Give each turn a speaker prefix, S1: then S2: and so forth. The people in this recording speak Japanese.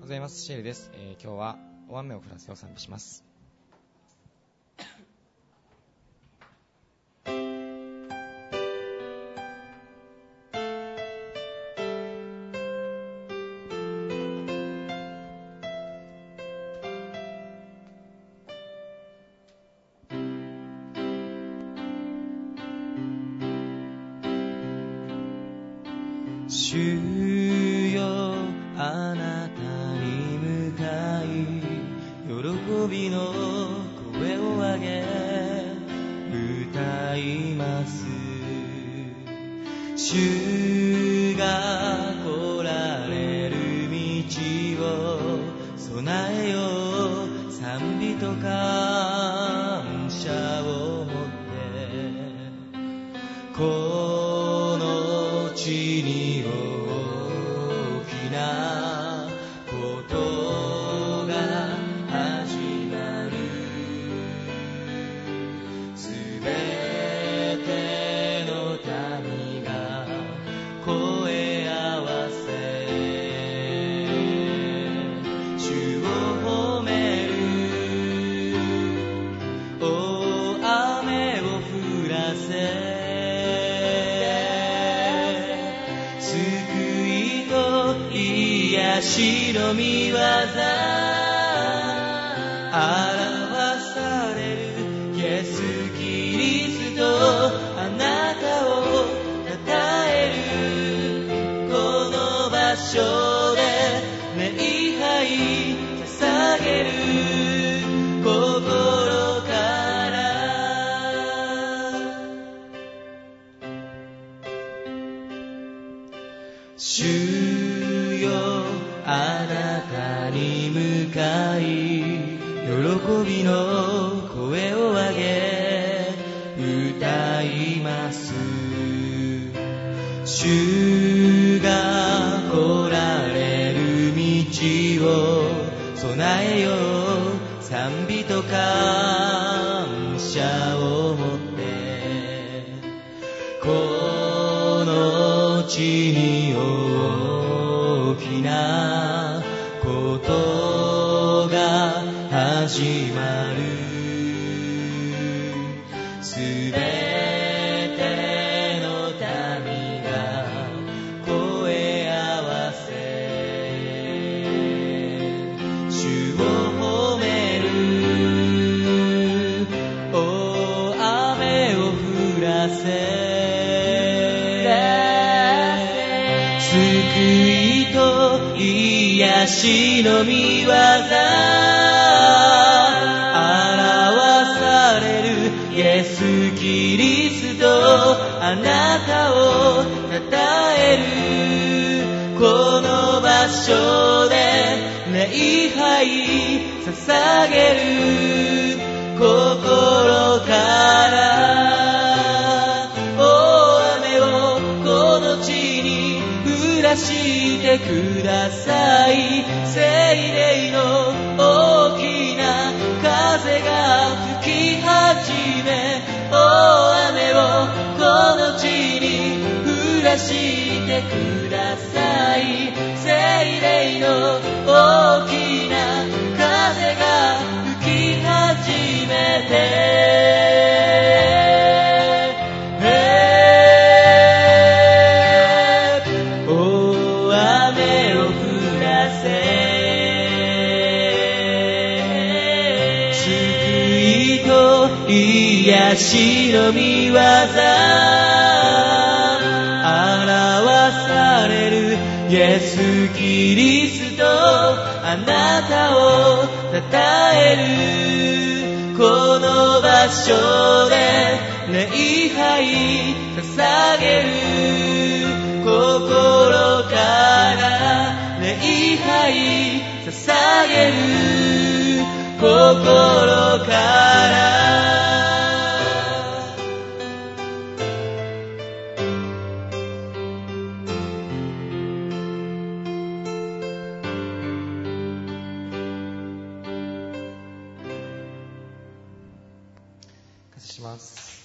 S1: ございます。シェルです。今日はお雨を降らせを賛美します。
S2: 主よ、あなたに向かい喜びの声を上げ歌います。主が来られる道を備えよう、賛美と感謝を持ってこの地に大きなことが始まる。すべての民が声合わせ主を褒める。お雨を降らせ癒しの御業表されるイエス・キリスト、あなたを称える。この場所で礼拝捧げる心から主よ、あなたに向かい喜びの声を上げ歌います。主が来られる道を備えよう、賛美と感謝を持ってこの地に大きなことが始まる。すべての民が声合わせ主を褒める。お雨を降らせ救いと癒しの御業表されるイエス・キリスト、あなたを称える。この場所で礼拝捧げる心からお雨をこの地に降らしてください。聖霊の大きな風が吹き始め、お雨をこの地に降らしてください。聖霊の大きな風が吹き始めて癒しの御業表されるイエス・キリスト、あなたを称える。この場所で礼拝捧げる心から礼拝捧げる心から
S1: します。